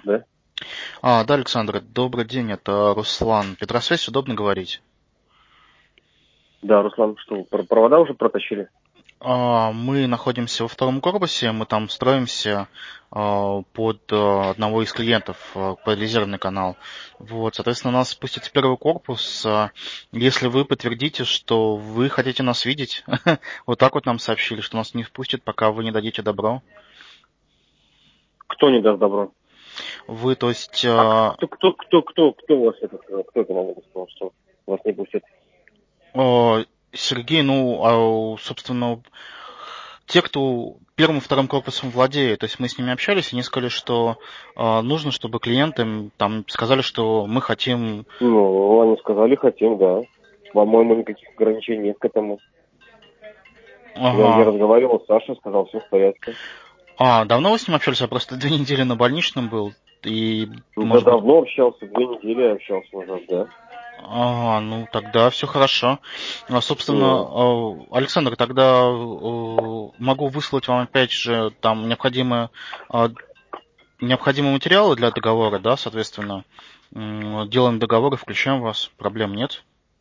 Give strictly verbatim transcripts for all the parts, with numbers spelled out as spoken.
Да? А, да, Александр, добрый день, это Руслан. Петросвязь, удобно говорить? Да, Руслан, что, про- провода уже протащили? А, Мы находимся во втором корпусе, мы там строимся а, под а, одного из клиентов, а, под резервный канал. Вот, соответственно, нас спустят в первый корпус. А, Если вы подтвердите, что вы хотите нас видеть, вот так вот нам сообщили, что нас не впустят, пока вы не дадите добро. Кто не даст добро? Вы, то есть, А а, кто, кто, кто, кто, кто у вас это сказал? Кто это вам это сказал, что вас не пустят? а, Сергей, ну, а, собственно, те, кто первым и вторым корпусом владеет, то есть мы с ними общались, они сказали, что э, нужно, чтобы клиенты м, там сказали, что мы хотим. Ну, они сказали, хотим, да. По-моему, никаких ограничений нет к этому. Я, я Ага. разговаривал с Сашей, сказал, все в порядке. А, давно вы с ним общались? Я просто две недели на больничном был. И, Да может быть... давно общался, две недели общался назад, да. Ага, ну тогда все хорошо. А, собственно, Ну, э, Александр, тогда э, могу выслать вам опять же там необходимые, э, необходимые материалы для договора, да, соответственно. М, Делаем договор и включаем вас. Проблем нет.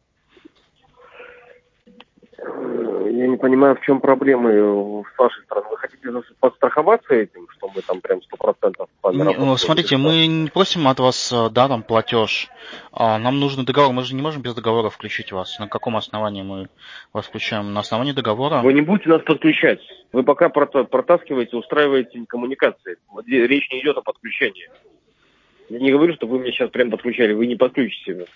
я не понимаю, в чем проблемы с вашей стороны. Вы хотите нас подстраховаться этим, что мы там прям сто процентов с вами Не, ну, работаем или смотрите, что? мы не просим от вас, э, да, там, платеж. А нам нужен договор. Мы же не можем без договора включить вас. На каком основании мы вас включаем? На основании договора. Вы не будете нас подключать. Вы пока прото- протаскиваете, устраиваете коммуникации. Вот здесь речь не идет о подключении. Я не говорю, что вы меня сейчас прям подключали. Вы не подключите меня.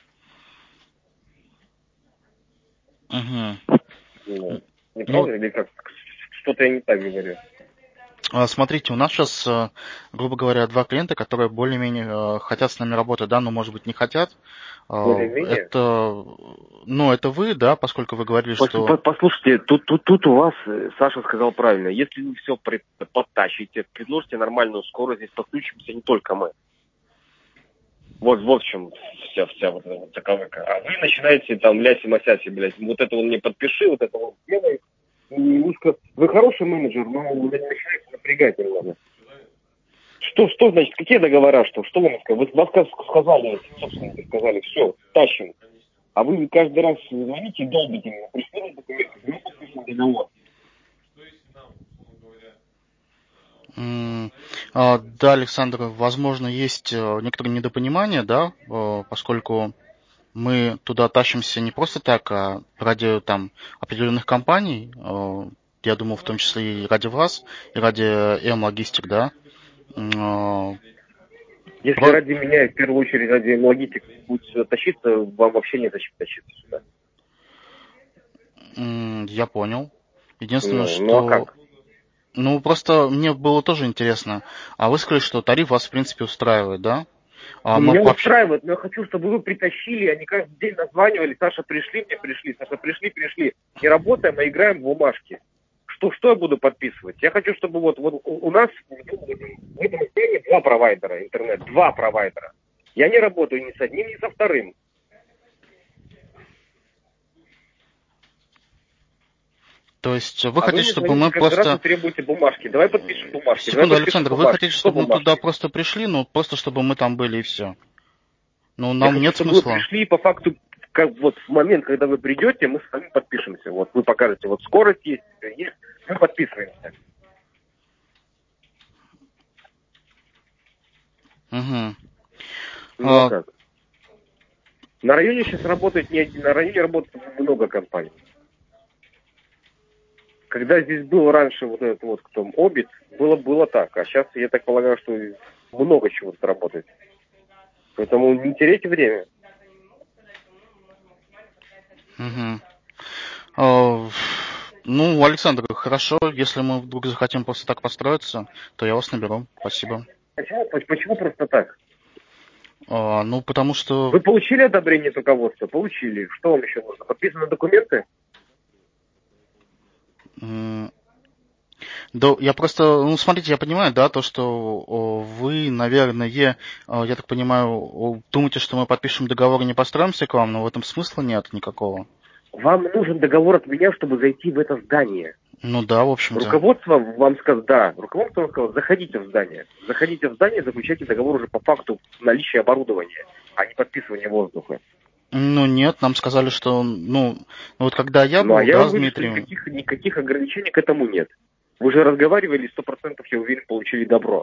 Угу. Ну, не Ну, правда или как? Что-то я не так говорю. а, смотрите, у нас сейчас, э, грубо говоря, два клиента, которые более-менее э, хотят с нами работать, да, но, может быть, не хотят. А, Более-менее? Это, ну, это вы, да, поскольку вы говорили, Пос- что... по- Послушайте, тут, тут, тут у вас, э, Саша сказал правильно, если вы все подтащите, предложите нормальную скорость, здесь подключимся не только мы. Вот, вот в чем вся, вся вот эта вот таковыка. А вы начинаете там ляси-масяси, блядь, вот это он не подпиши, вот это вот сделай. И немножко... Вы хороший менеджер, но вы начинаете напрягать немного. Что, что значит, какие договора, что? Что вы нам сказали? Вы вас как сказали, собственно, сказали, все, тащим. А вы каждый раз звоните и долбите меня. Пришли документы, мы подпишем договор. М, а, Да, Александр, возможно, есть э, некоторые недопонимания, да, э, поскольку мы туда тащимся не просто так, а ради там определенных компаний, э, я думаю, в том числе и ради вас, и ради М-Логистик, да. М, э, Если про- ради меня, в первую очередь, ради логистики будет сюда тащиться, вам вообще не зачем тащиться сюда. м, Я понял. Единственное, Ну, ну а что... как? Ну, просто мне было тоже интересно. А вы сказали, что тариф вас, в принципе, устраивает, да? А Ну, мы меня вообще... устраивает, но я хочу, чтобы вы притащили, а не каждый день названивали, Саша, пришли, мне пришли, Саша, пришли, пришли. Не работаем, а играем в бумажки. Что, что я буду подписывать? Я хочу, чтобы вот, вот у, у нас в этом здании два провайдера интернет, два провайдера. Я не работаю ни с одним, ни со вторым. То есть вы А вы хотите, мне чтобы звоните мы каждый раз и просто... требуете бумажки. Давай подпишем бумажки, давай Секунду, подпишем Александр, вы бумажки. хотите, Что чтобы мы туда бумажки? просто пришли, ну, просто чтобы мы там были и все? Ну, Я нам хочу, нет чтобы вы смысла. пришли и по факту, как вот в момент, когда вы придете, мы с вами подпишемся. Вот вы покажете, вот скорость есть, всё есть, мы подписываемся. Угу. Ну а А, как? На районе сейчас работает не один, на районе работает много компаний. Когда здесь был раньше вот этот вот кто Обит, было, было так. А сейчас, я так полагаю, что много чего тут работает. Поэтому не теряйте время. угу. А, ну, Александр, хорошо, если мы вдруг захотим просто так построиться, то я вас наберу. Спасибо. Почему, почему просто так? А, ну, потому что... Вы получили одобрение руководства? Получили. Что вам еще нужно? Подписаны документы? м, Да, я просто, ну, смотрите, я понимаю, да, то, что о, вы, наверное, о, я так понимаю, о, думаете, что мы подпишем договор и не построимся к вам, но в этом смысла нет никакого. Вам нужен договор от меня, чтобы зайти в это здание. Ну да, в общем-то. Руководство вам сказало, да, руководство вам сказало, заходите в здание. Заходите в здание, заключайте договор уже по факту наличия оборудования, а не подписывания воздуха. Ну нет, нам сказали, что, ну, вот когда я Ну, был, а я да, вам с говорю, что Дмитрием... никаких, никаких ограничений к этому нет. Вы же разговаривали, сто процентов, я уверен, получили добро.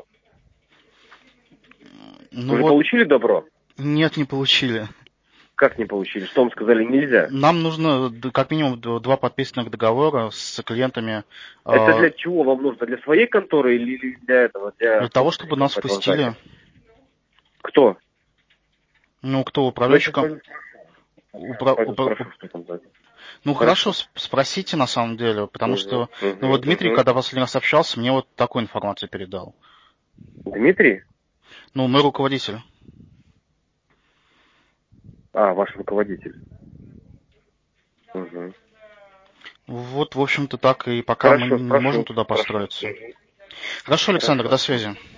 Ну Вы же вот, получили добро? нет, не получили. Как не получили? Что вам сказали, нельзя? Нам нужно д- как минимум д- два подписанных договора с клиентами Это э, для чего вам нужно? Для своей конторы или или для этого, для для того, чтобы нас собственников этого впустили. здания? Кто? Ну, кто Ну, я сейчас управляющий... пойду, Упра- пойду упра- спрошу, уп- что там за... Ну, хорошо, Хорошо. с- спросите на самом деле, потому Угу, что, ну вот угу, Дмитрий, угу. когда последний раз общался, мне вот такую информацию передал. Дмитрий? Ну, мой руководитель. А, ваш руководитель. Угу. Вот, в общем-то, так, и пока мы Хорошо, не можем спрошу, туда спрошу. построиться. Угу. Хорошо, Александр, Хорошо. до связи.